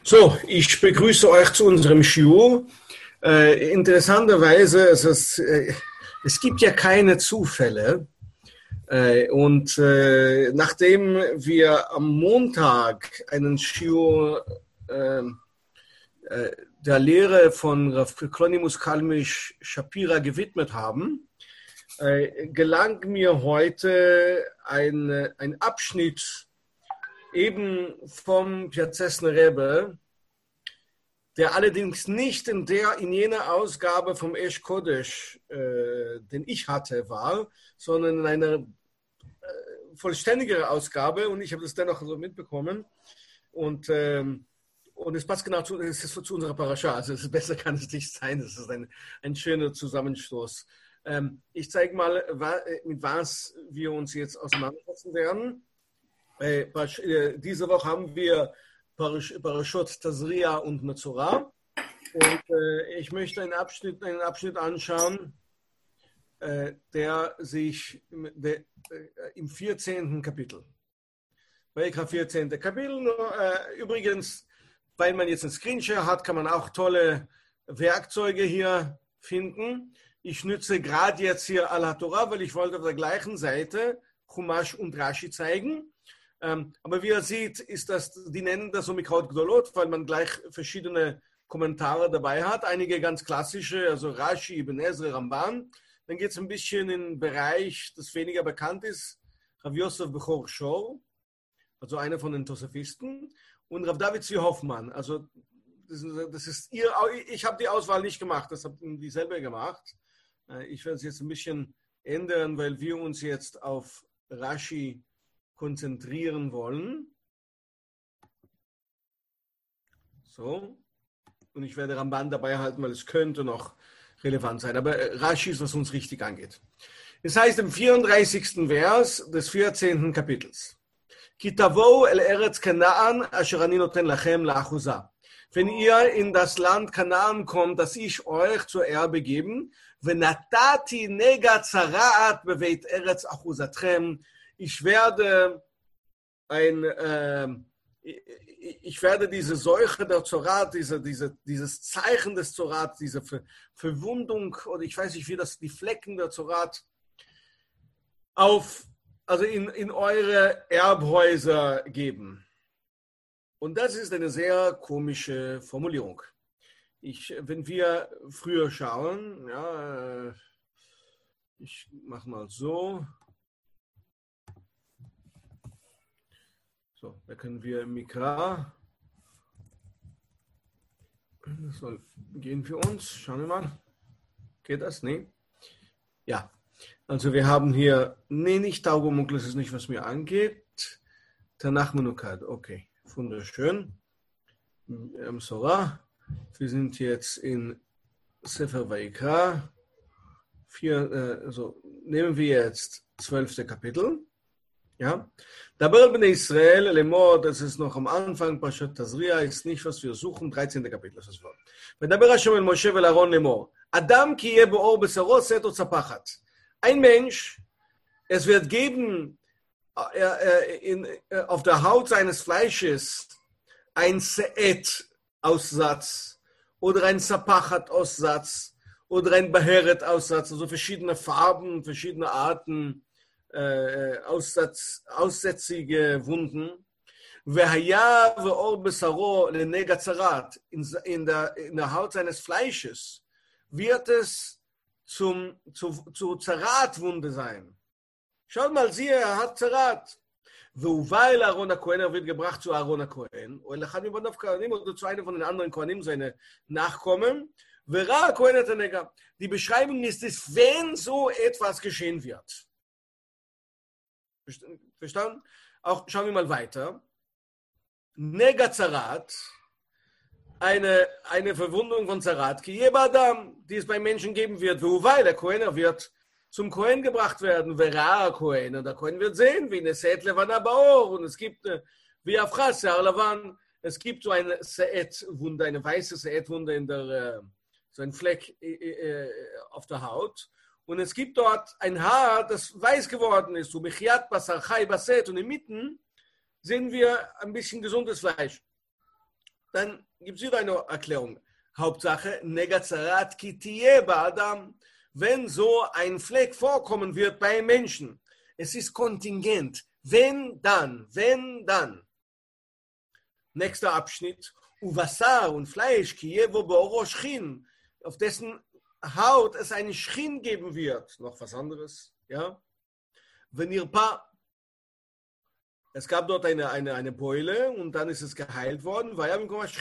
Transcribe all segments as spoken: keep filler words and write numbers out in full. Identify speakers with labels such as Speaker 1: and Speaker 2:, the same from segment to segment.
Speaker 1: So, ich begrüße euch zu unserem Shiur. Äh, interessanterweise, es, ist, äh, es gibt ja keine Zufälle. Äh, und äh, nachdem wir am Montag einen Shiur äh, äh, der Lehre von Rav Klonimus Kalmish Shapira gewidmet haben, äh, gelang mir heute ein, ein Abschnitt eben vom Piazetzner Rebbe, der allerdings nicht in der in jener Ausgabe vom Esh Kodesh, äh, den ich hatte, war, sondern in einer äh, vollständigeren Ausgabe, und ich habe das dennoch so mitbekommen. Und, ähm, und es passt genau zu, es ist zu unserer Parascha, also es ist besser kann es nicht sein, es ist ein, ein schöner Zusammenstoß. Ähm, ich zeige mal, mit was wir uns jetzt auseinandersetzen werden. Äh, diese Woche haben wir Parashot Tazria und Metzora. Und äh, ich möchte einen Abschnitt, einen Abschnitt anschauen, äh, der sich der, äh, im vierzehnten Kapitel. Vayikra vierzehnten Kapitel. Äh, übrigens, weil man jetzt einen Screenshare hat, kann man auch tolle Werkzeuge hier finden. Ich nütze gerade jetzt hier Al-HaTorah, weil ich wollte auf der gleichen Seite Chumash und Rashi zeigen. Ähm, aber wie ihr seht, ist das, die nennen das so Mikraot Gdolot, weil man gleich verschiedene Kommentare dabei hat. Einige ganz klassische, also Rashi, Ibn Ezra, Ramban. Dann geht es ein bisschen in den Bereich, das weniger bekannt ist, Rav Yosef Bechor Shor, also einer von den Tosafisten, und Rav David Zvi Hoffmann. Also das ist, das ist ihr, ich habe die Auswahl nicht gemacht, das habt ihr selber gemacht. Ich werde es jetzt ein bisschen ändern, weil wir uns jetzt auf Rashi konzentrieren wollen. So. Und ich werde Ramban dabei halten, weil es könnte noch relevant sein. Aber Rashi ist, was uns richtig angeht. Es heißt im vierunddreißigsten Vers des vierzehnten Kapitels. Ki tavou el eretz Kanaan, asher ani noten lachem la'achuza. Wenn ihr in das Land Kanaan kommt, das ich euch zur Erbe geben, v'natati nega tzaraat beveit eretz achuzatchem. Ich werde ein, äh, ich werde diese Seuche der Zorat, diese, diese, dieses Zeichen des Zorat, diese Ver, Verwundung, oder ich weiß nicht, wie das, die Flecken der Zorat, auf, also in, in eure Erbhäuser geben. Und das ist eine sehr komische Formulierung. Ich, wenn wir früher schauen, ja, ich mache mal so. So, da können wir Mikra. Das soll gehen für uns. Schauen wir mal. Geht das? Nee. Ja. Also wir haben hier, nee, nicht Taugumunkel, das ist nicht, was mir angeht. Tanach Menukad. Okay. Wunderschön. Sora. Wir sind jetzt in Sefer Vayikra. Vier, äh, also nehmen wir jetzt zwölfte Kapitel. Ja, Daber bnei Israel lemor, das ist noch am Anfang, Parashat Tazria, ist nicht, was wir suchen, dreizehnte Kapitel, das ist das Wort. Daber Hashem el Moshe vel Aaron lemor, Adam ki yeh be'or besaro seto tzapachat. Ein Mensch, es wird geben äh, äh, in, äh, auf der Haut seines Fleisches ein Seet-Aussatz oder ein Zapachat-Aussatz oder ein Beheret-Aussatz, also verschiedene Farben, verschiedene Arten, Äh, Aussatz, aussätzige Wunden. In, in, der, in der Haut seines Fleisches wird es zum, zu, zu Zarat-Wunde sein. Schaut mal, siehe, er hat Zarat. Weil Aaron HaKohen, er wird gebracht zu Aaron HaKohen, oder zu einem von den anderen Kohanim, seine Nachkommen. Die Beschreibung ist es, wenn so etwas geschehen wird. Verstanden? Auch schauen wir mal weiter. Nega Zarat, eine, eine Verwundung von Zarat, die es beim Menschen geben wird, weil der Kohen wird zum Kohen gebracht werden, Vera Kohen, und der Kohen wird sehen, wie eine Seet Levan Abaor, und es gibt, wie Afras, Levan, es gibt so eine Seet-Wunde, eine weiße Seet-Wunde in der, so ein Fleck auf der Haut. Und es gibt dort ein Haar, das weiß geworden ist, und im Mitten sehen wir ein bisschen gesundes Fleisch. dann gibt es wieder eine Erklärung. Hauptsache, Negazarat kitie ba'adam, wenn so ein Fleck vorkommen wird bei Menschen. Es ist kontingent. Wenn, dann, wenn, dann. Nächster Abschnitt. Uvasar und Fleisch, kievo beoro Schin, auf dessen Haut es einen Schin geben wird. Noch was anderes, ja. Wenn ihr paar Es gab dort eine, eine, eine Beule und dann ist es geheilt worden, weil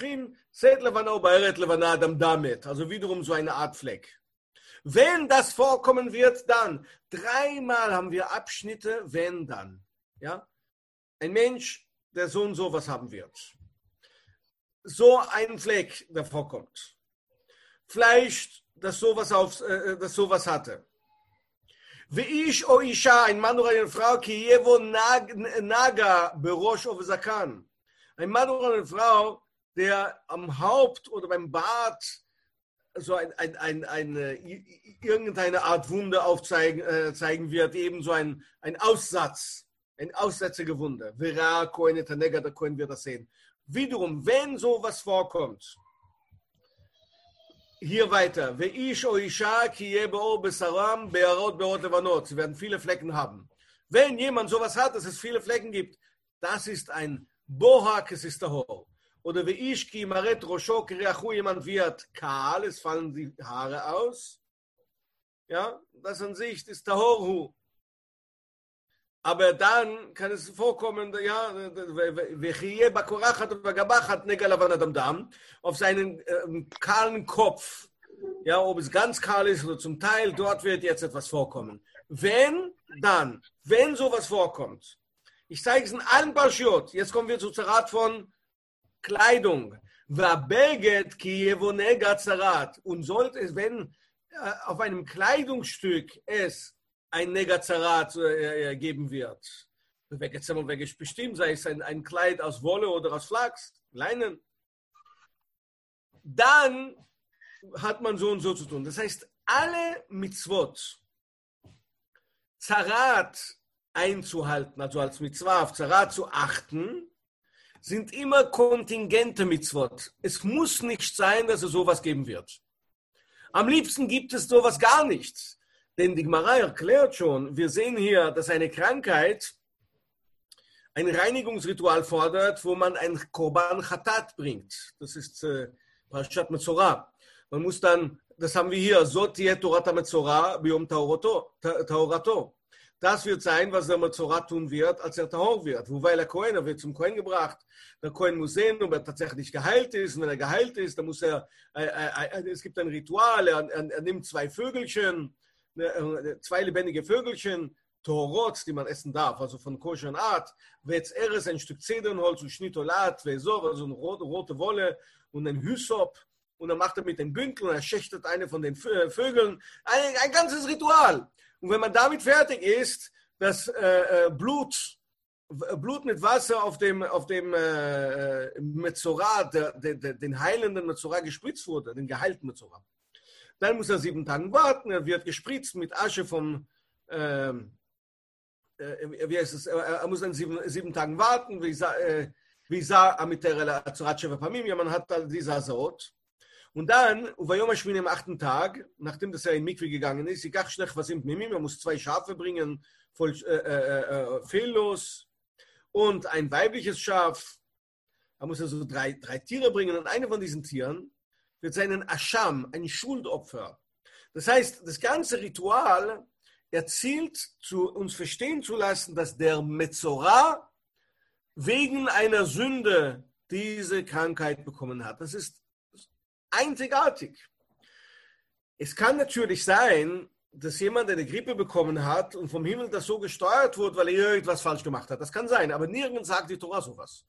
Speaker 1: also wiederum so eine Art Fleck. Wenn das vorkommen wird, dann. Dreimal haben wir Abschnitte, wenn, dann. Ja? Ein Mensch, der so und so was haben wird. So ein Fleck, der vorkommt. Fleisch, das sowas, auf, äh, das sowas hatte. Wie ich o Isha, ein Mann oder eine Frau, ki yevo naga berosh o zakan. Ein Mann oder eine Frau, der am Haupt oder beim Bart so ein, ein, ein, eine, irgendeine Art Wunde aufzeigen äh, zeigen wird, eben so ein, ein Aussatz, ein aussätzige Wunde. Vera, Kohen, Tanega, da können wir das sehen. Wiederum, wenn sowas vorkommt, hier weiter. Sie werden viele Flecken haben. Wenn jemand sowas hat, dass es viele Flecken gibt, das ist ein Bohak, es ist Tahor. Oder wie ich, jemand wird kahl, es fallen die Haare aus. Ja, das an sich ist Tahorhu. Aber dann kann es vorkommen, ja, auf seinen äh, kahlen Kopf, ja, ob es ganz kahl ist oder zum Teil, dort wird jetzt etwas vorkommen. Wenn, dann, wenn sowas vorkommt, ich zeige es in allen Parshiot, jetzt kommen wir zu Zarat von Kleidung. Und sollte es, wenn äh, auf einem Kleidungsstück es ein Negazarat äh, geben wird. Bestimmt, sei es ein, ein Kleid aus Wolle oder aus Flachs, Leinen. Dann hat man so und so zu tun. Das heißt, alle Mitzvot, Zarat einzuhalten, also als Mitzvah auf Zarat zu achten, sind immer kontingente Mitzvot. Es muss nicht sein, dass es sowas geben wird. Am liebsten gibt es sowas gar nicht. Denn die Gemara erklärt schon, wir sehen hier, dass eine Krankheit ein Reinigungsritual fordert, wo man ein Korban Chatat bringt. Das ist äh, Parashat Metzorah. Man muss dann, das haben wir hier, Zot tieh Torat Metzorah biom Tahorato. Das wird sein, was der Metzorah tun wird, als er Tahor wird. Wobei der Kohen, er wird zum Kohen gebracht. Der Kohen muss sehen, ob er tatsächlich geheilt ist. Und wenn er geheilt ist, dann muss er, äh, äh, es gibt ein Ritual, er, er, er nimmt zwei Vögelchen, zwei lebendige Vögelchen, Torot, die man essen darf, also von koscheren Art, Wetz Eres, ein Stück Zedernholz, und Schnittolat, Vesor, also eine rote, rote Wolle und ein Hysop, und dann macht er mit dem Bündel und er schächtet eine von den Vögeln, ein, ein ganzes Ritual. Und wenn man damit fertig ist, dass äh, Blut, Blut mit Wasser auf dem, auf dem äh, Metzorah, der, der, der, den heilenden Metzorah gespritzt wurde, den geheilten Metzorah, dann muss er sieben Tage warten, er wird gespritzt mit Asche vom, äh, äh, wie heißt es, er muss dann sieben, sieben Tagen warten, wie sah Amiterela Azuratscheva Pamim, man hat all diese Azot. Und dann, Uvayom Hashmini am achten Tag, nachdem das er in Mikve gegangen ist, ich gach schnell was im Mimim, er muss zwei Schafe bringen, voll äh, äh, äh, fehllos, und ein weibliches Schaf, er muss also drei, drei Tiere bringen, und eine von diesen Tieren wird sein ein Ascham, ein Schuldopfer. Das heißt, das ganze Ritual erzielt, zu uns verstehen zu lassen, dass der Metzorah wegen einer Sünde diese Krankheit bekommen hat. Das ist einzigartig. Es kann natürlich sein, dass jemand eine Grippe bekommen hat und vom Himmel das so gesteuert wurde, weil er irgendwas falsch gemacht hat. Das kann sein, aber nirgends sagt die Torah sowas.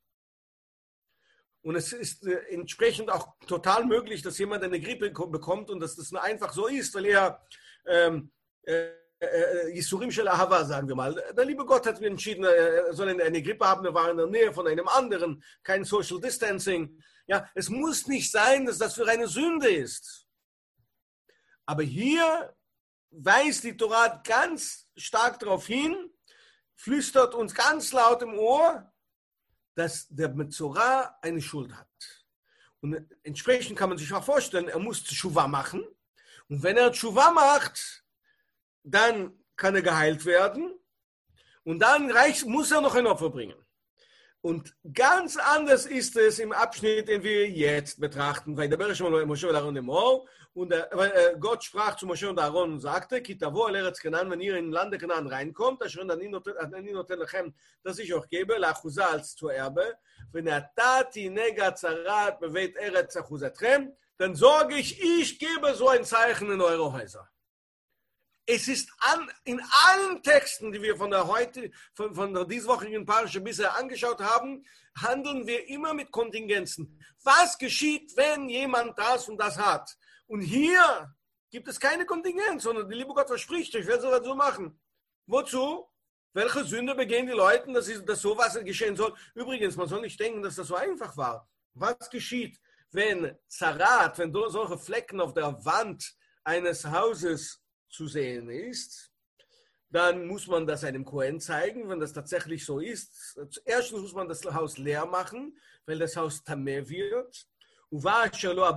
Speaker 1: Und es ist äh, entsprechend auch total möglich, dass jemand eine Grippe bekommt und dass das nur einfach so ist, weil er ähm, äh, Yisurim shel Ahava, sagen wir mal. Der liebe Gott hat mir entschieden, er soll eine Grippe haben, er war in der Nähe von einem anderen, kein Social Distancing. Ja, es muss nicht sein, dass das für eine Sünde ist. Aber hier weist die Torah ganz stark darauf hin, flüstert uns ganz laut im Ohr, dass der Metzorah eine Schuld hat. Und entsprechend kann man sich auch vorstellen, er muss Tshuva machen. Und wenn er Tshuva macht, dann kann er geheilt werden. Und dann reicht, muss er noch ein Opfer bringen. Und ganz anders ist es im Abschnitt, den wir jetzt betrachten. Weil der Moshe und Aaron Emor, und äh, Gott sprach zu Moshe und Aaron und sagte, Kitavo el Eretz Kenan, wenn ihr in Lande Kenan reinkommt, dass ich euch gebe, Lachuza als zur Erbe, wenn er tati nega zarat bevet Eretz achuzatchem, dann sorge ich, ich gebe so ein Zeichen in eure Häuser. Es ist an, in allen Texten, die wir von der heute, von, von der dieswöchigen Parasche bisher angeschaut haben, handeln wir immer mit Kontingenzen. Was geschieht, wenn jemand das und das hat? Und hier gibt es keine Kontingenz, sondern der liebe Gott verspricht, ich werde sowas so machen. Wozu? Welche Sünde begehen die Leute, dass, sie, dass sowas geschehen soll? Übrigens, man soll nicht denken, dass das so einfach war. Was geschieht, wenn Zarat, wenn solche Flecken auf der Wand eines Hauses zu sehen ist, dann muss man das einem Kohen zeigen, wenn das tatsächlich so ist. Erstens muss man das Haus leer machen, weil das Haus tameh wird. Man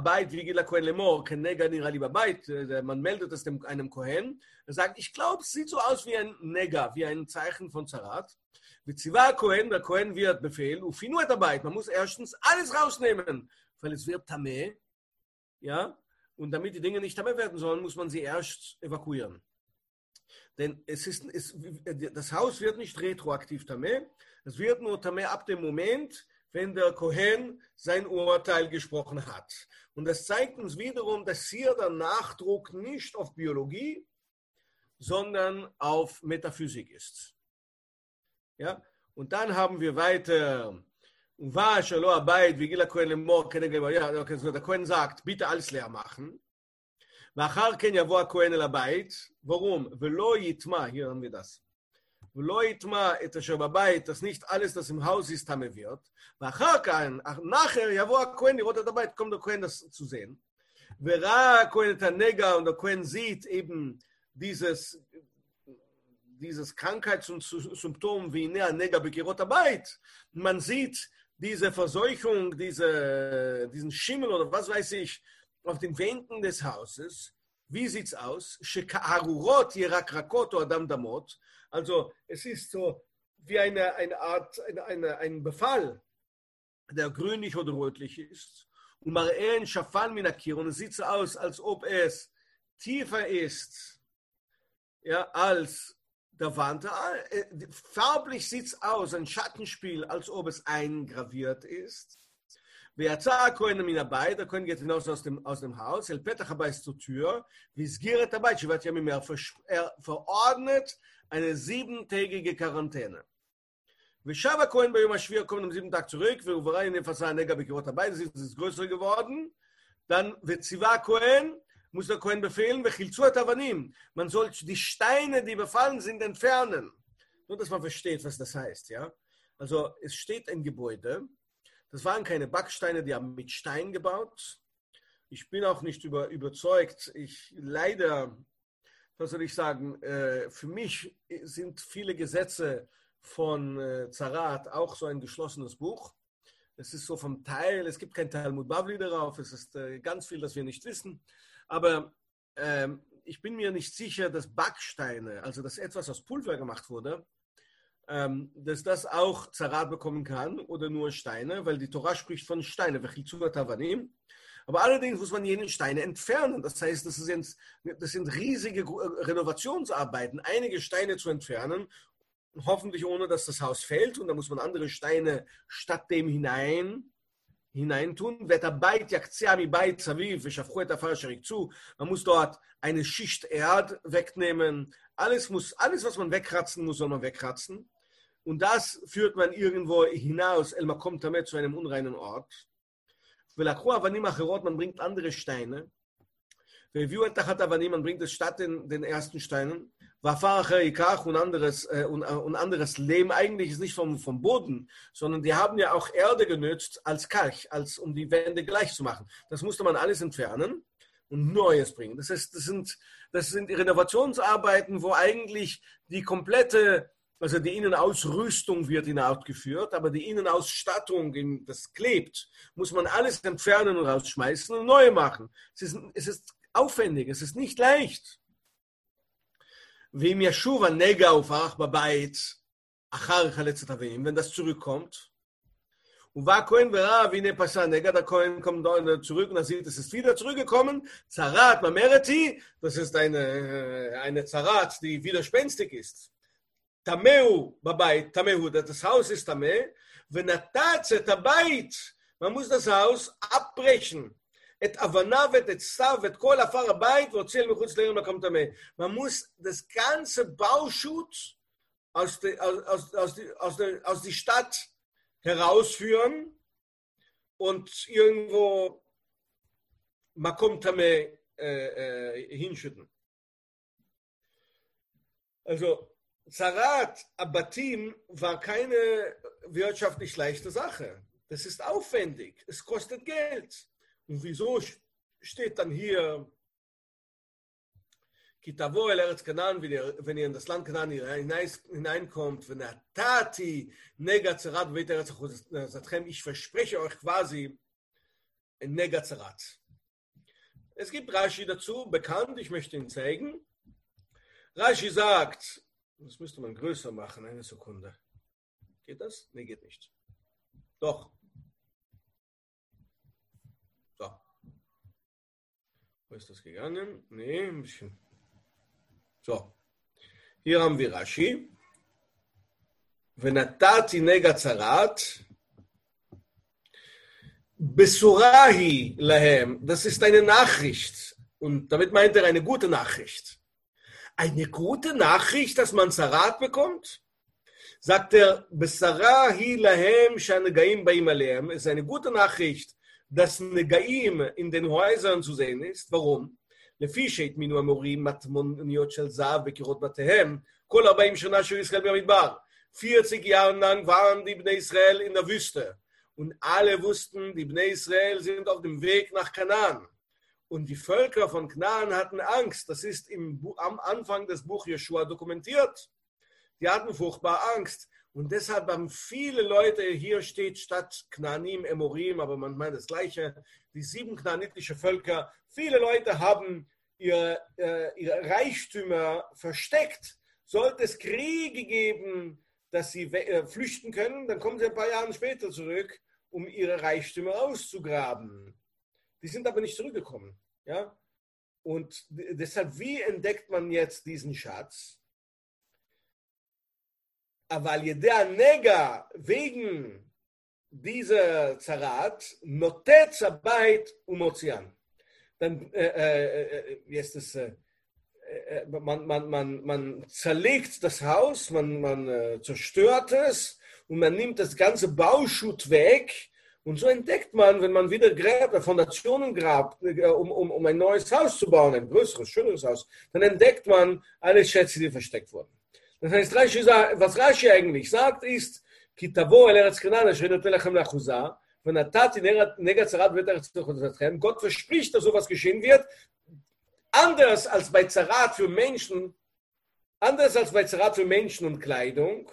Speaker 1: meldet es dem, einem Kohen. Er sagt, ich glaube, es sieht so aus wie ein Nega, wie ein Zeichen von Zarat. Der Kohen wird befehlen, man muss erstens alles rausnehmen, weil es wird tameh, ja. Und damit die Dinge nicht tameh werden sollen, muss man sie erst evakuieren. Denn es ist, es, das Haus wird nicht retroaktiv tameh, es wird nur tameh ab dem Moment, wenn der Kohen sein Urteil gesprochen hat. Und das zeigt uns wiederum, dass hier der Nachdruck nicht auf Biologie, sondern auf Metaphysik ist. Ja? Und dann haben wir weiter, der Kohen sagt, bitte alles leer machen. Warum? Hier haben wir das. Dass nicht alles, das im Haus ist, tameh wird. Nachher kommt der Kohen das zu sehen. Und der Kohen sieht eben dieses dieses Krankheitssymptom wie Nega Bekirot Abayit. Man sieht diese Verseuchung, diese, diesen Schimmel oder was weiß ich, auf den Wänden des Hauses. Wie sieht es aus? Also es ist so wie eine, eine Art, eine, eine, ein Befall, der grünlich oder rötlich ist. Und und es sieht so aus, als ob es tiefer ist, ja, als der Wand. Farblich sieht es aus, ein Schattenspiel, als ob es eingraviert ist. Der Kohen geht hinaus aus dem, aus dem Haus, El Petach Habayis zur Tür, er verordnet eine siebentägige Quarantäne. Veshava Kohen bei Yom HaShvi kommt am siebten Tag zurück, es ist größer geworden. Dann wird Ziva Kohen, muss der Kohen befehlen, man soll die Steine, die befallen sind, entfernen. Nur, dass man versteht, was das heißt. Ja? Also es steht ein Gebäude, das waren keine Backsteine, die haben mit Stein gebaut. Ich bin auch nicht über, überzeugt. Ich leider, was soll ich sagen, äh, für mich sind viele Gesetze von äh, Zarat auch so ein geschlossenes Buch. Es ist so vom Teil, es gibt kein Talmud Bavli darauf, es ist äh, ganz viel, das wir nicht wissen. Aber äh, ich bin mir nicht sicher, dass Backsteine, also dass etwas aus Pulver gemacht wurde, ähm, dass das auch Zarat bekommen kann oder nur Steine, weil die Torah spricht von Steine. Aber allerdings muss man jene Steine entfernen. Das heißt, das sind, das sind riesige Renovationsarbeiten, einige Steine zu entfernen, hoffentlich ohne, dass das Haus fällt. Und da muss man andere Steine statt dem hinein hineintun. Man muss dort eine Schicht Erd wegnehmen. Alles, muss, alles, was man wegkratzen muss, soll man wegkratzen. Und das führt man irgendwo hinaus, man kommt damit zu einem unreinen Ort. Man bringt andere Steine. Man bringt es statt den, den ersten Steinen. Und anderes, äh, und, und anderes Lehm, eigentlich ist nicht vom, vom Boden, sondern die haben ja auch Erde genützt als Kalk, als, um die Wände gleich zu machen. Das musste man alles entfernen und Neues bringen. Das heißt, das sind, das sind Renovationsarbeiten, wo eigentlich die komplette Also die Innenausrüstung wird hinausgeführt, aber die Innenausstattung, das klebt, muss man alles entfernen und rausschmeißen und neu machen. Es ist, es ist aufwendig, es ist nicht leicht. Wenn das zurückkommt, und war Kohen Vera, wie ne Pasha Nega, der Kohen kommt zurück und er sieht, es ist wieder zurückgekommen. Zarat Mamereti, das ist eine, eine Zarat, die widerspenstig ist. Tameu Babait, Tameu, das Haus ist Tameh. Wenn er tatsächlich Tabait, man muss das Haus abbrechen. Et Avanavet, et Stav, et Kol Afar Abait, wo zählen wir kurz lernen, kommt Tameh. Man muss das ganze Bauschutt aus der aus, aus, aus, der, aus die Stadt herausführen und irgendwo Makom Tameh äh, äh, hinschütten. Also Zarat Abatim war keine wirtschaftlich leichte Sache. Das ist aufwendig. Es kostet Geld. Und wieso steht dann hier Kitavo el Eretz Canaan, wenn ihr in das Land Canaan hineinkommt, wenn er Tati Nega Zarat Beit Eretz Achuzatchem, ich verspreche euch quasi Nega Zarat. Es gibt Rashi dazu, bekannt, ich möchte ihn zeigen. Rashi sagt, das müsste man größer machen, eine Sekunde. Geht das? Nee, geht nicht. Doch. So. Wo ist das gegangen? Nee, ein bisschen. So. Hier haben wir Rashi. Venatati nega zarat. Besurahi lahem. Das ist eine Nachricht. Und damit meint er eine gute Nachricht. Eine gute Nachricht, dass man Zarat bekommt? Sagt er, Besarahi lahem shanegaim baim alehem. Es ist eine gute Nachricht, dass Negaim in den Häusern zu sehen ist. Warum? לפי שהטמינו המורים מטמוניות של זהב בקירות בתיהם, כל ארבעים שנה של ישראל במדבר. vierzig Jahre lang waren die Bnei Israel in der Wüste. Und alle wussten, die Bnei Israel sind auf dem Weg nach Kanaan. Und die Völker von Kanaan hatten Angst. Das ist im, am Anfang des Buch Jeschua dokumentiert. Die hatten furchtbar Angst. Und deshalb haben viele Leute, hier steht statt Knaanim, Emorim, aber man meint das Gleiche, die sieben knaanitische Völker, viele Leute haben ihre, äh, ihre Reichtümer versteckt. Sollte es Kriege geben, dass sie äh, flüchten können, dann kommen sie ein paar Jahre später zurück, um ihre Reichtümer auszugraben. Die sind aber nicht zurückgekommen. Ja? Und deshalb, wie entdeckt man jetzt diesen Schatz? Aber ידי Nega wegen dieser Zarat notet Zabait umozian. Dann äh, äh, wie ist es, äh, man, man, man, man zerlegt das Haus, man, man äh, zerstört es und man nimmt das ganze Bauschutt weg. Und so entdeckt man, wenn man wieder gräbt, Fondationen grabt, um, um, um ein neues Haus zu bauen, ein größeres, schöneres Haus, dann entdeckt man alle Schätze, die versteckt wurden. Das heißt, Rashi sagt, was Rashi eigentlich sagt, ist, כי תבואו אל ארץ כנען אשר נותן לכם לאחוזה, ונתתי נגע צרת בית ארץ אחוזתכם. Gott verspricht, dass sowas geschehen wird. Anders als bei Zarat für Menschen, anders als bei Zarat für Menschen und Kleidung,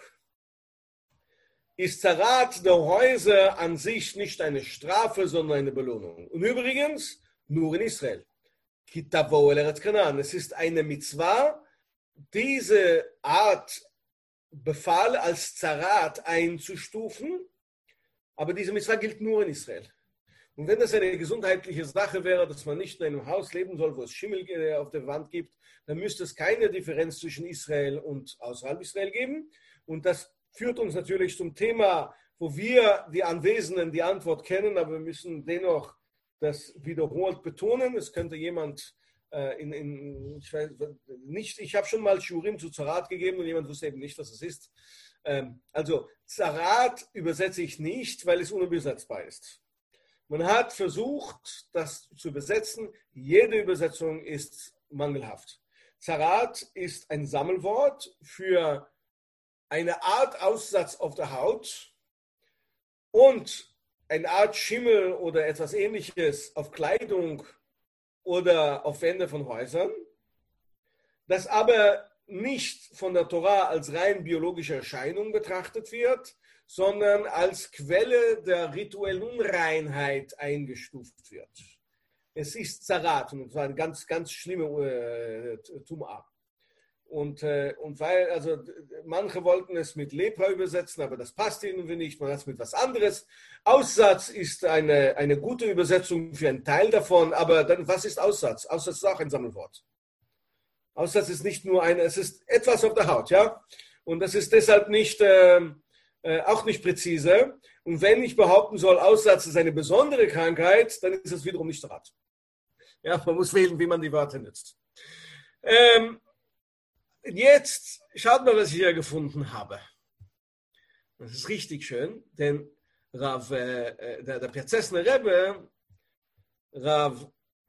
Speaker 1: ist Zarat der Häuser an sich nicht eine Strafe, sondern eine Belohnung. Und übrigens, nur in Israel. כי תבואו אל ארץ כנען. Es ist eine Mitzvah, diese Art Befehl als Zarat einzustufen, aber diese Mitzvah gilt nur in Israel. Und wenn das eine gesundheitliche Sache wäre, dass man nicht in einem Haus leben soll, wo es Schimmel auf der Wand gibt, dann müsste es keine Differenz zwischen Israel und außerhalb Israel geben. Und das führt uns natürlich zum Thema, wo wir, die Anwesenden, die Antwort kennen, aber wir müssen dennoch das wiederholt betonen. Es könnte jemand In, in, ich weiß nicht, ich habe schon mal Shurim zu Zarat gegeben und jemand wusste eben nicht, was es ist. Ähm, also Zarat übersetze ich nicht, weil es unübersetzbar ist. Man hat versucht, das zu übersetzen. Jede Übersetzung ist mangelhaft. Zarat ist ein Sammelwort für eine Art Aussatz auf der Haut und eine Art Schimmel oder etwas Ähnliches auf Kleidung oder auf Wände von Häusern, das aber nicht von der Torah als rein biologische Erscheinung betrachtet wird, sondern als Quelle der rituellen Unreinheit eingestuft wird. Es ist Zarat, und zwar eine ganz, ganz schlimme äh, Tum'a. Und, äh, und weil, also manche wollten es mit Lepra übersetzen, aber das passt ihnen nicht, man hat es mit was anderes. Aussatz ist eine, eine gute Übersetzung für einen Teil davon, aber dann, was ist Aussatz? Aussatz ist auch ein Sammelwort. Aussatz ist nicht nur ein, es ist etwas auf der Haut, ja? Und das ist deshalb nicht, äh, äh, auch nicht präzise. Und wenn ich behaupten soll, Aussatz ist eine besondere Krankheit, dann ist es wiederum nicht Rat. Ja, man muss wählen, wie man die Wörter nutzt. Ähm, Jetzt schaut mal, was ich hier gefunden habe. Das ist richtig schön, denn Rav, äh, der, der Piazetzner Rebbe, Rav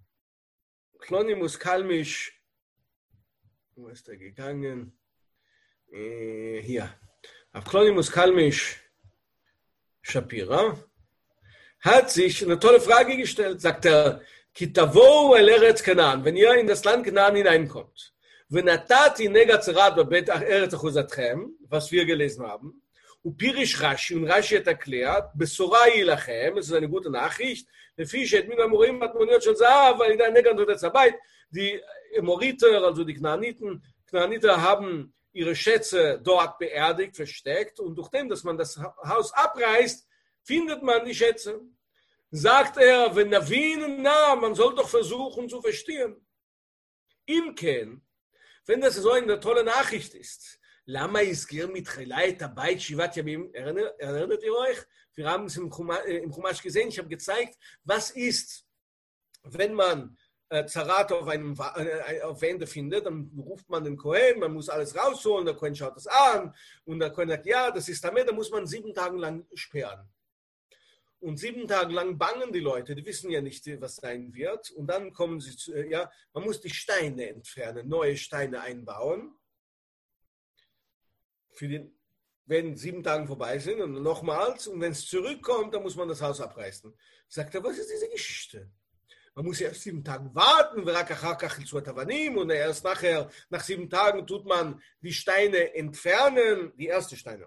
Speaker 1: Clonimus Kalmisch, wo ist er gegangen? Äh, hier. Rav Clonimus Kalmisch Shapira hat sich eine tolle Frage gestellt. Sagt er, Kitavo el Eretz Kanaan, wenn ihr in das Land Kanaan hineinkommt, ונתתי נגע צרת בבית ארץ אחוזתכם, was wir gelesen haben, ופיריש רש"י, und Rashi hat erklärt, בשורה היא לכם, es ist eine gute Nachricht, לפי שהטמינו המורים מטמוניות של זהב, על ידי הנגע נותץ הבית, die Emoriter, also die Knaaniten, Knaaniter haben ihre Schätze dort beerdigt, versteckt, und durch den, dass man das Haus abreißt, findet man die Schätze. Sagt er, wenn Navinen nah, man soll doch versuchen zu verstehen. Im Ken, wenn das so eine tolle Nachricht ist, Lama izgir mitchila et habayit shivat yamim, erinnert ihr euch? Wir haben es im Chumash gesehen, ich habe gezeigt, was ist, wenn man äh, Zarat auf einem äh, auf Wände findet, dann ruft man den Kohen, man muss alles rausholen, der Kohen schaut das an, und der Kohen sagt, ja, das ist damit, da muss man sieben Tage lang sperren. Und sieben Tage lang bangen die Leute, die wissen ja nicht, was sein wird. Und dann kommen sie zu, ja, man muss die Steine entfernen, neue Steine einbauen. Für den, wenn sieben Tage vorbei sind und nochmals, und wenn es zurückkommt, dann muss man das Haus abreißen. Sagt er, was ist diese Geschichte? Man muss ja erst sieben Tage warten, und erst nachher, nach sieben Tagen tut man die Steine entfernen, die ersten Steine.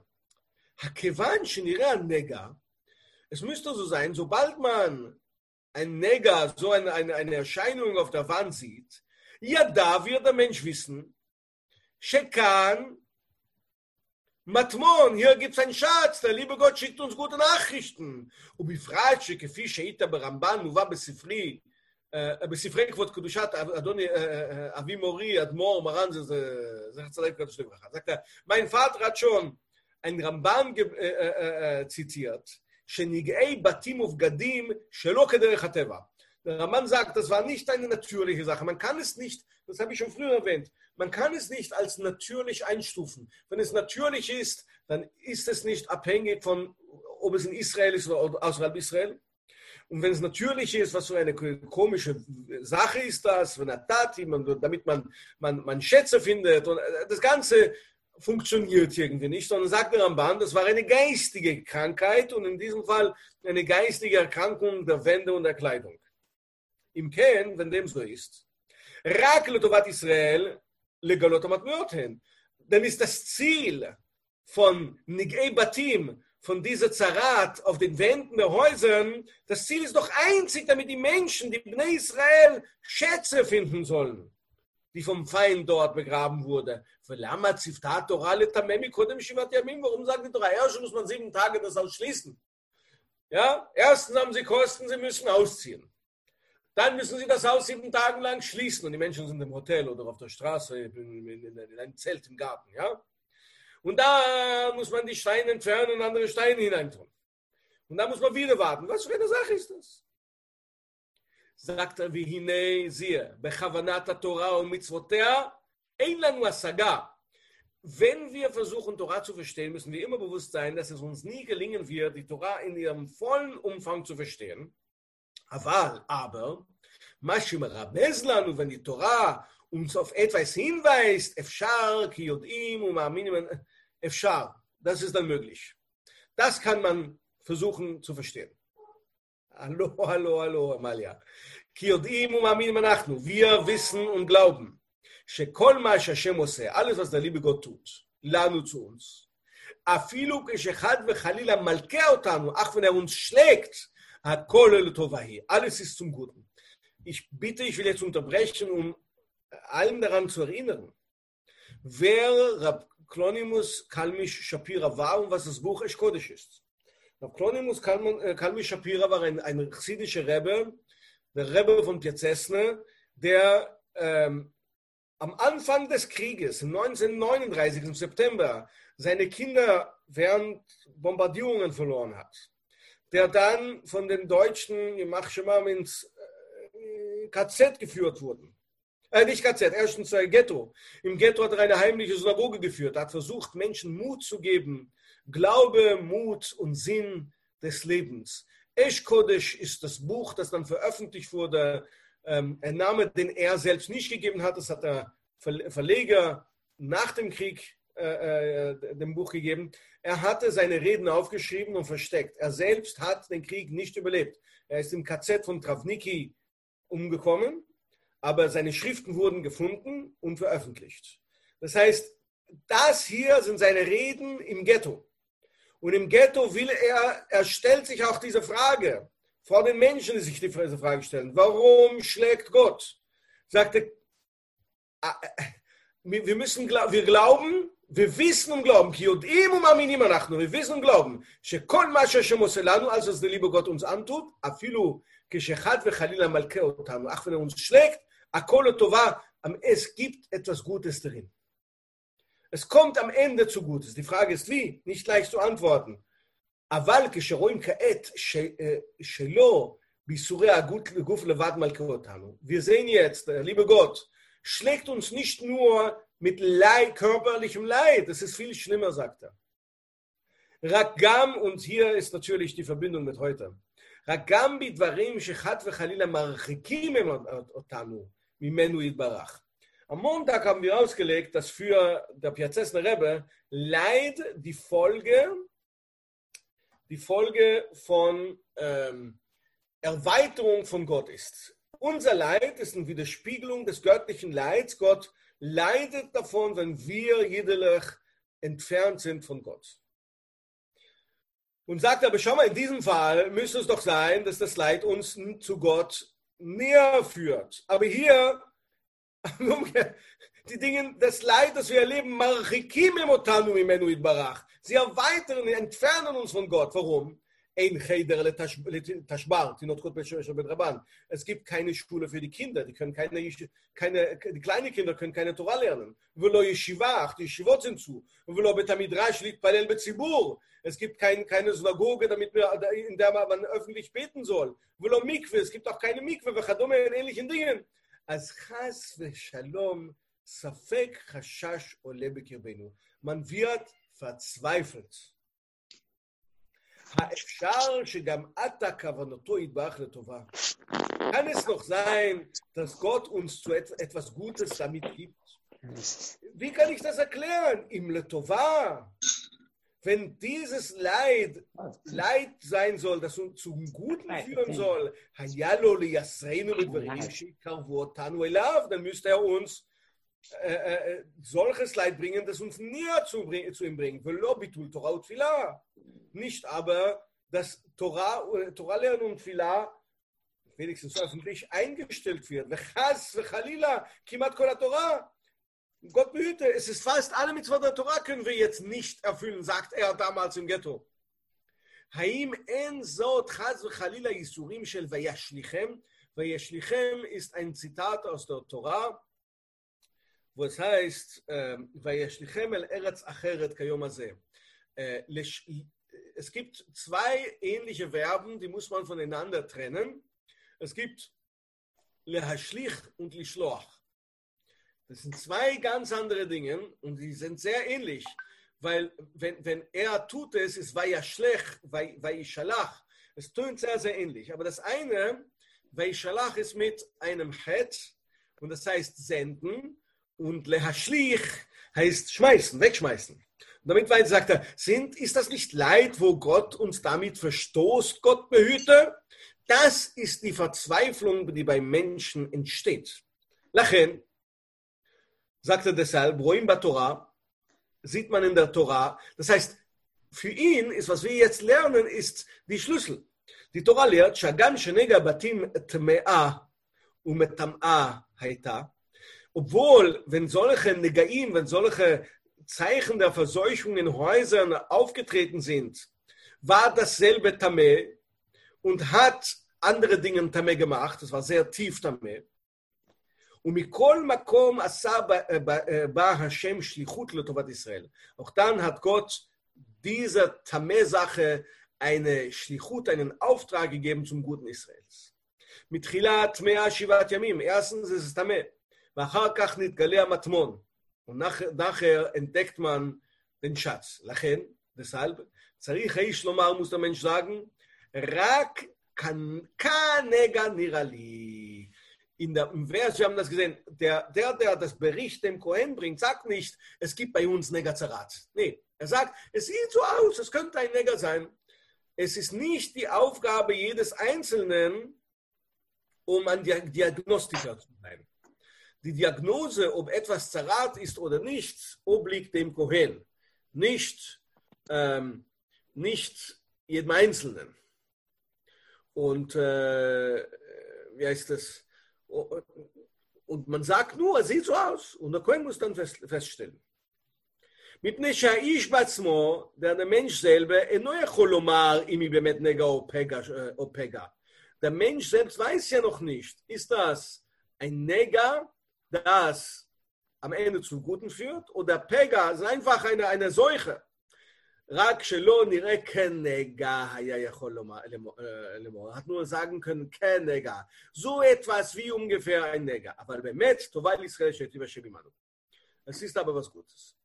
Speaker 1: Es müsste so sein, sobald man ein Nega, so eine, eine, eine Erscheinung auf der Wand sieht, ja, da wird der Mensch wissen, Shekan, Matmon, hier gibt es einen Schatz, der liebe Gott schickt uns gute Nachrichten. Und befragt, שכפי שהיית ברמב"ן מובא בספרי, בספרי כבוד קדושת אדוני אבי מורי, אדמו"ר, מרן, זכר צדיק וקדוש לברכה. Sagt er, mein Vater hat schon ein Ramban zitiert, שנגעי בתים ובגדים שלא כדרך הטבע. Der Ramban sagt, das war nicht eine natürliche Sache. Man kann es nicht, das habe ich schon früher erwähnt, man kann es nicht als natürlich einstufen. Wenn es natürlich ist, dann ist es nicht abhängig von, ob es in Israel ist oder außerhalb Israel. Und wenn es natürlich ist, was für eine komische Sache ist das, wenn er tat, damit man, man, man Schätze findet, und das Ganze funktioniert irgendwie nicht, sondern sagt der Ramban, das war eine geistige Krankheit und in diesem Fall eine geistige Erkrankung der Wände und der Kleidung. Im Ken, wenn dem so ist, Rak letovat Israel legalot hamatmiot hen, dann ist das Ziel von Nig'ei Batim, von dieser Zarat auf den Wänden der Häusern, das Ziel ist doch einzig, damit die Menschen, die Bnei Israel, Schätze finden sollen, die vom Feind dort begraben wurde. Warum sagen die Torah, erst muss man sieben Tage das Haus schließen? Ja, erstens haben sie Kosten, sie müssen ausziehen. Dann müssen sie das Haus sieben Tage lang schließen und die Menschen sind im Hotel oder auf der Straße, in, in, in einem Zelt im Garten. Ja? Und da muss man die Steine entfernen und andere Steine hineintun. Und da muss man wieder warten. Was für eine Sache ist das? Sagt er, wie hinei, siehe, bechavanat ha-Torah und mitzvotea, ein lanu asaga. Wenn wir versuchen, Torah zu verstehen, müssen wir immer bewusst sein, dass es uns nie gelingen wird, die Torah in ihrem vollen Umfang zu verstehen. Aber, aber, Mashim Rabez lanu, wenn die Torah uns auf etwas hinweist, efshar, ki yodim, uma'aminim, efshar, das ist dann möglich. Das kann man versuchen zu verstehen. Hallo, hallo, hallo, Amalia. Ki yodim, uma'aminim anachnu, wir wissen und glauben. שכל מה שהשם עושה, alles was der liebe Gott tut, לנו zu uns, אפילו כשחד וחלילה מלכה אותנו, אך wenn er uns schlägt, הכל לטובה היא, alles ist zum Guten. Ich bitte, ich will jetzt unterbrechen, um allen daran zu erinnern, wer Rab Klonimus Kalmish Shapira war und was das Buch Esh Kodesh ist. Rab Klonimus Kalmish Shapira war ein, ein chassidischer Rebbe, der Rebbe von Piazeßne, der ähm, am Anfang des Krieges, im neunzehnhundertneununddreißig, im September, seine Kinder während Bombardierungen verloren hat. Der dann von den Deutschen im Achschemam ins äh, K Z geführt wurden. Äh, nicht K Z, erstens äh, Ghetto. Im Ghetto hat er eine heimliche Synagoge geführt. Er hat versucht, Menschen Mut zu geben. Glaube, Mut und Sinn des Lebens. Esh Kodesh ist das Buch, das dann veröffentlicht wurde. Ähm, ein Name, den er selbst nicht gegeben hat. Das hat der Verleger nach dem Krieg äh, äh, dem Buch gegeben. Er hatte seine Reden aufgeschrieben und versteckt. Er selbst hat den Krieg nicht überlebt. Er ist im K Z von Travniki umgekommen. Aber seine Schriften wurden gefunden und veröffentlicht. Das heißt, das hier sind seine Reden im Ghetto. Und im Ghetto will er, er stellt sich auch diese Frage, vor den Menschen, die sich diese Frage stellen, warum schlägt Gott? Sagte, wir müssen, wir glauben, wir wissen und glauben, wir wissen und glauben, also was der liebe Gott uns antut, ach wenn er uns schlägt, es gibt etwas Gutes darin. Es kommt am Ende zu Gutes. Die Frage ist wie? Nicht leicht zu antworten. אבל כשרואים כעת שלא ביסורי הגוף לבד מלכה אותנו. Wir sehen jetzt, der liebe Gott schlägt uns nicht nur mit Leid, körperlichem Leid, das ist viel schlimmer, sagt er. Ragam, und hier ist natürlich die Verbindung mit heute. Ragam bidvarim shechat vechalila marchikim otanu mimenu yitbarach. Am Montag haben wir ausgelegt, dass für der Piazeßner Rebbe Leid die Folge, die Folge von ähm, Erweiterung von Gott ist. Unser Leid ist eine Widerspiegelung des göttlichen Leids. Gott leidet davon, wenn wir jederlich entfernt sind von Gott. Und sagt aber, schau mal, in diesem Fall müsste es doch sein, dass das Leid uns zu Gott näher führt. Aber hier, die Dinge, das Leid, das wir erleben, sie erweitern, entfernen uns von Gott. Warum? Es gibt keine Schule für die Kinder, die können keine, keine, die kleinen Kinder können keine Torah lernen. Die Yeshivot sind zu. Es gibt kein, keine Synagoge, damit wir, in der man öffentlich beten soll. Es gibt auch keine Mikve, und ähnlichen Dingen. Als Chas v'Shalom Safek Chashash ole b'kirbenu. Man wird verzweifelt. Ha'efshar shegam ata kavanoto yitbarach letova. Kann es noch sein, dass Gott uns zu etwas Gutes damit gibt? Wie kann ich das erklären? Im letova. Wenn dieses Leid Leid sein soll, das uns zum Guten führen soll, dann müsste er uns äh, äh, solches Leid bringen, das uns näher zu, zu ihm bringt. Nicht aber, dass Torah, Torah lernen und Tfilah wenigstens öffentlich eingestellt wird. Gott behüte, es ist fast alle Mitzvot der Torah können wir jetzt nicht erfüllen, sagt er damals im Ghetto. Haim en zot chaz v'chalila yisurim shel vayashlichem. Vayashlichem ist ein Zitat aus der Torah, wo es heißt, vayashlichem el eretz acheret kayom hazeh. Es gibt zwei ähnliche Verben, die muss man voneinander trennen. Es gibt lehashlich und lishloach. Das sind zwei ganz andere Dinge und die sind sehr ähnlich, weil wenn, wenn er tut es, ist vayashlech, vayishalach. Es tönt sehr, sehr ähnlich. Aber das eine, vayishalach, ist mit einem Het und das heißt senden und lehashlich heißt schmeißen, wegschmeißen. Und damit weiter sagt er, sind, ist das nicht Leid, wo Gott uns damit verstoßt, Gott behüte? Das ist die Verzweiflung, die beim Menschen entsteht. Lachen. sagt er deshalb, Roim Batorah, sieht man in der Torah. Das heißt, für ihn ist, was wir jetzt lernen, ist die Schlüssel. Die Torah lehrt, Shagam shenega batim tme'a umetam'a hayta. Obwohl, wenn solche Negaim, wenn solche Zeichen der Verseuchung in Häusern aufgetreten sind, war dasselbe Tameh und hat andere Dinge Tameh gemacht. Das war sehr tief Tameh. Und mikol makom asa ba Hashem shlichut letovat Israel. Auch dann hat Gott dieser Tameh-Sache eine Schlichut, einen Auftrag gegeben zum guten Israels. Mit Chilat Mea Shivat Yamim. Erstens ist es Tameh. ואחר כך נתגלה המטמון. Und nachher entdeckt man den Schatz. לכן, deshalb, צריך האיש לומר, muss der Mensch sagen, רק כנגע נראה לי. In der, im Vers, wir haben das gesehen, der, der, der das Bericht dem Kohen bringt, sagt nicht, es gibt bei uns Negazarat. Nee, er sagt, es sieht so aus, es könnte ein Neger sein. Es ist nicht die Aufgabe jedes Einzelnen, um ein Diagnostiker zu sein. Die Diagnose, ob etwas Zarat ist oder nicht, obliegt dem Kohen, nicht, ähm, nicht jedem Einzelnen. Und äh, wie heißt das? Und man sagt nur, es sieht so aus. Und der Kohen muss dann fest, feststellen. Mit Neshaish Batzmo, der Mensch selber, eno yachol lomar imi bemet nega o pega. Der Mensch selbst weiß ja noch nicht, ist das ein Nega, das am Ende zum Guten führt, oder Pega ist einfach eine, eine Seuche. רק שלא נראה כנגע היה יכול לאמור. hat nur sagen können, כנגע. So etwas wie ungefähr ein Neger. אבל באמת, טובה לישראל שהיטיב השם עמנו. Es ist aber was Gutes.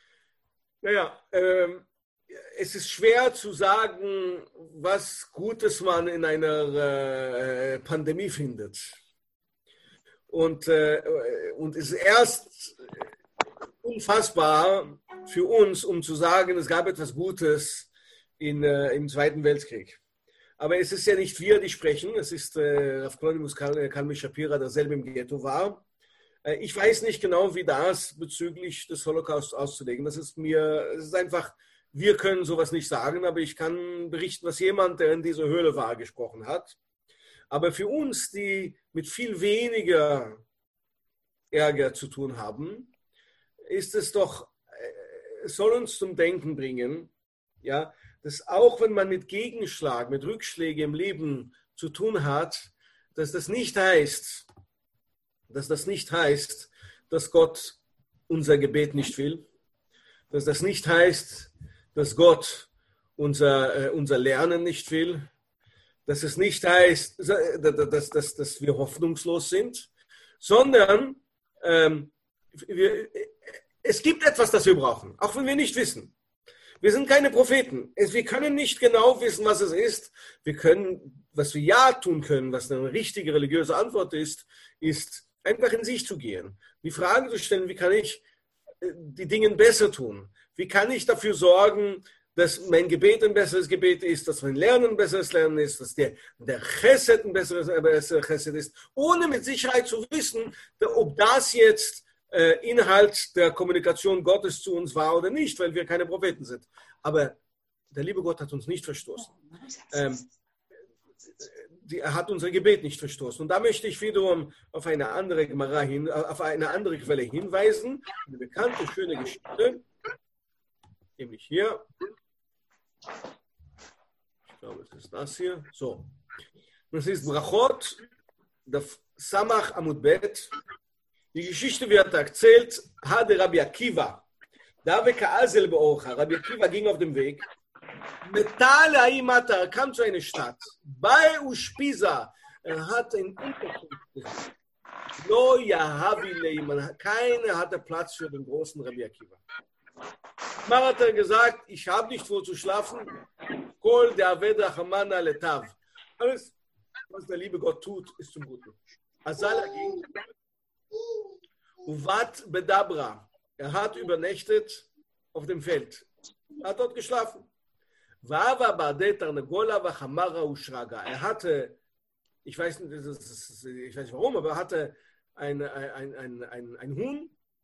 Speaker 1: Naja, ähm, es ist schwer zu sagen, was Gutes man in einer äh, Pandemie findet. Und, äh, und es ist erst unfassbar für uns, um zu sagen, es gab etwas Gutes in, äh, im Zweiten Weltkrieg. Aber es ist ja nicht wir, die sprechen. Es ist äh, Rav Klonimus Kalmi Shapira, der selber im Ghetto war. Äh, ich weiß nicht genau, wie das bezüglich des Holocaust auszulegen. Das ist mir, es ist einfach, wir können sowas nicht sagen, aber ich kann berichten, was jemand, der in dieser Höhle war, gesprochen hat. Aber für uns, die mit viel weniger Ärger zu tun haben, ist es doch, es soll uns zum Denken bringen, ja, dass auch wenn man mit Gegenschlag, mit Rückschlägen im Leben zu tun hat, dass das nicht heißt, dass das nicht heißt, dass Gott unser Gebet nicht will, dass das nicht heißt, dass Gott unser, unser Lernen nicht will, dass es nicht heißt, dass, dass, dass wir hoffnungslos sind, sondern ähm, wir, es gibt etwas, das wir brauchen, auch wenn wir nicht wissen. Wir sind keine Propheten. Wir können nicht genau wissen, was es ist. Wir können, was wir ja tun können, was eine richtige religiöse Antwort ist, ist einfach in sich zu gehen. Die Frage zu stellen, wie kann ich die Dinge besser tun? Wie kann ich dafür sorgen, dass mein Gebet ein besseres Gebet ist, dass mein Lernen ein besseres Lernen ist, dass der, der Chesed ein besseres, ein besseres Chesed ist, ohne mit Sicherheit zu wissen, ob das jetzt äh, Inhalt der Kommunikation Gottes zu uns war oder nicht, weil wir keine Propheten sind. Aber der liebe Gott hat uns nicht verstoßen. Ähm, die, er hat unser Gebet nicht verstoßen. Und da möchte ich wiederum auf eine andere Gemara hin, auf eine andere Quelle hinweisen, eine bekannte, schöne Geschichte, nämlich hier. Ich glaube, es ist das hier. So. Das ist Brachot, der Samach Amud Bet. Die Geschichte wird erzählt, Hade Rabbi Akiva. Da Ka'azel Be'orcha. Rabbi Akiva ging auf dem Weg. Metale Aimata, er kam zu einer Stadt. Bei Ushpiza, er hat ein Unterkunft gesagt. Lo Yahavi Leiman, keiner hatte Platz für den großen Rabbi Akiva. Mal hat er gesagt, ich habe nicht vor zu schlafen. Kol der Aveda Hamana Letav. Alles, was der liebe Gott tut, ist zum Guten. Azala ging. Uvat Bedabra. Er hat übernächtet auf dem Feld. Er hat dort geschlafen. Vava Bade Tarnagola Vachamara Ushraga. Er hatte, ich weiß nicht, ich weiß nicht warum, aber er hatte ein, ein, ein, ein, ein Huhn,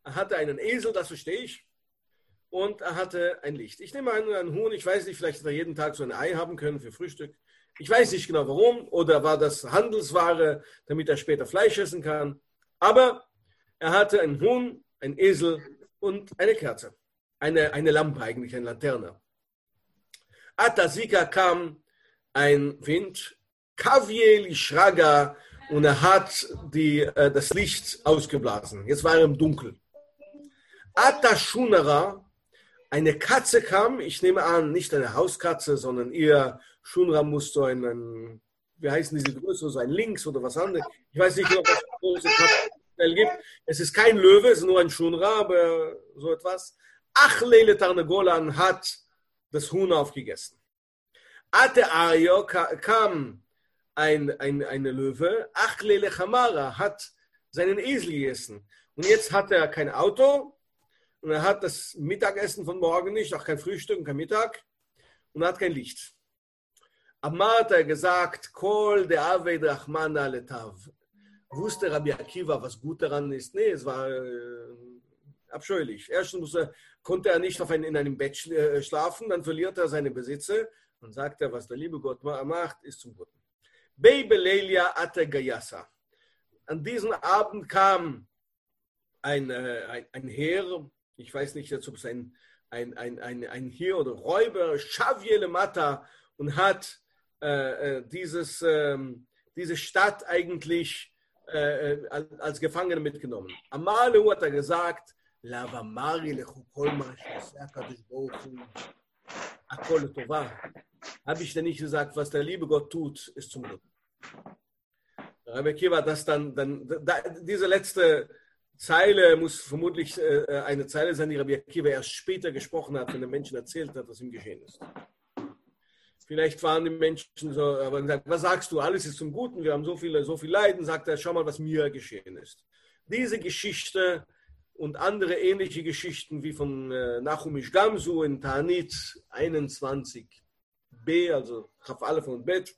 Speaker 1: er hatte einen Esel, das verstehe ich, und er hatte ein Licht. Ich nehme an, ein Huhn, ich weiß nicht, vielleicht hätte er jeden Tag so ein Ei haben können für Frühstück. Ich weiß nicht genau warum, oder war das Handelsware, damit er später Fleisch essen kann. Aber er hatte ein Huhn, ein Esel und eine Kerze. Eine, eine Lampe eigentlich, eine Laterne. Atazika kam ein Wind, Kaviel Shraga, und er hat die, äh, das Licht ausgeblasen. Jetzt war er im Dunkeln. Atashunara, eine Katze kam, ich nehme an, nicht eine Hauskatze, sondern eher Shunra muss so ein, ein, wie heißen diese Größe, so ein Lynx oder was anderes. Ich weiß nicht, ob es große Katzen gibt. Es ist kein Löwe, es ist nur ein Shunra, aber so etwas. Achlele Tarnagolan hat das Huhn aufgegessen. Ate Ario kam ein, ein, eine Löwe. Achlele Chamara hat seinen Esel gegessen. Und jetzt hat er kein Auto und er hat das Mittagessen von morgen nicht, auch kein Frühstück und kein Mittag und er hat kein Licht. Amar hat er gesagt, Kol de Aved Rachmana letav. Wusste Rabbi Akiva, was gut daran ist? Nee, es war äh, abscheulich. Erstens musste, konnte er nicht auf ein, in einem Bett schlafen, dann verliert er seine Besitze und sagt er, was der liebe Gott macht, ist zum Guten. Beibelelia ate Gayasa. An diesem Abend kam ein, äh, ein, ein Heer, ich weiß nicht jetzt, ob es ein, ein, ein, ein, ein Heer oder Räuber, Shaviele Mata, und hat äh, dieses, äh, diese Stadt eigentlich äh, als, als Gefangene mitgenommen. Amalu hat er gesagt, Lavamari lechukolma akol tova. Habe ich denn nicht gesagt, was der liebe Gott tut, ist zum Glück. Rabbi Akiva, das dann, dann da, diese letzte Zeile muss vermutlich äh, eine Zeile sein, die Rabbi Akiva erst später gesprochen hat, wenn der Menschen erzählt hat, was ihm geschehen ist. Vielleicht waren die Menschen so, aber gesagt, was sagst du, alles ist zum Guten, wir haben so viele, so viel Leiden, sagt er, schau mal, was mir geschehen ist. Diese Geschichte und andere ähnliche Geschichten wie von äh, Nachum Ish Gamzu in Ta'anit einundzwanzig b, also Chaf Aleph und Bet,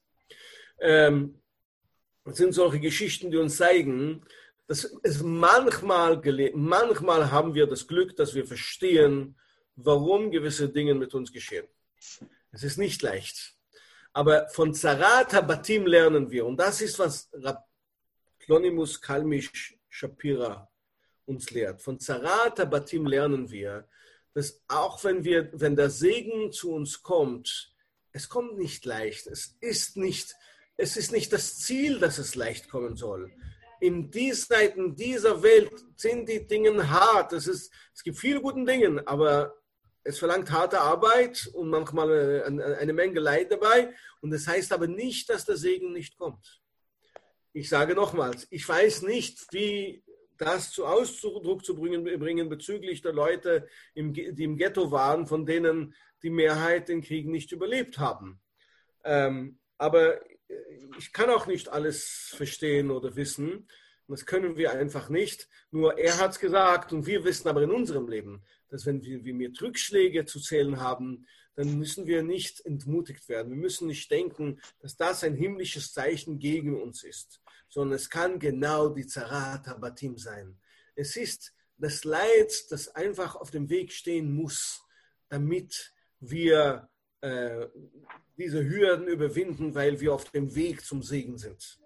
Speaker 1: ähm, das sind solche Geschichten, die uns zeigen, dass es manchmal, manchmal haben wir das Glück, dass wir verstehen, warum gewisse Dinge mit uns geschehen. Es ist nicht leicht. Aber von Zarat HaBatim lernen wir. Und das ist, was Rab Klonimus Kalmish Shapira uns lehrt. Von Zarat HaBatim lernen wir, dass auch wenn, wir, wenn der Segen zu uns kommt, es kommt nicht leicht. Es ist nicht, es ist nicht das Ziel, dass es leicht kommen soll. In Diesseiten dieser Welt sind die Dinge hart. Es, ist, es gibt viele gute Dinge, aber es verlangt harte Arbeit und manchmal eine Menge Leid dabei. Und das heißt aber nicht, dass der Segen nicht kommt. Ich sage nochmals, ich weiß nicht, wie das zu Ausdruck zu bringen, bringen bezüglich der Leute, die im Ghetto waren, von denen die Mehrheit den Krieg nicht überlebt haben. Ähm, aber ich kann auch nicht alles verstehen oder wissen. Das können wir einfach nicht. Nur er hat es gesagt und wir wissen aber in unserem Leben, dass wenn wir, wir mit Rückschläge zu zählen haben, dann müssen wir nicht entmutigt werden. Wir müssen nicht denken, dass das ein himmlisches Zeichen gegen uns ist, sondern es kann genau die Zarat HaBatim sein. Es ist das Leid, das einfach auf dem Weg stehen muss, damit wir äh, diese Hürden überwinden, weil wir auf dem Weg zum Segen sind.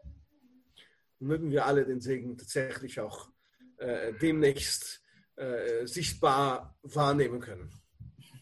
Speaker 1: Mögen wir alle den Segen tatsächlich auch äh, demnächst äh, sichtbar wahrnehmen können.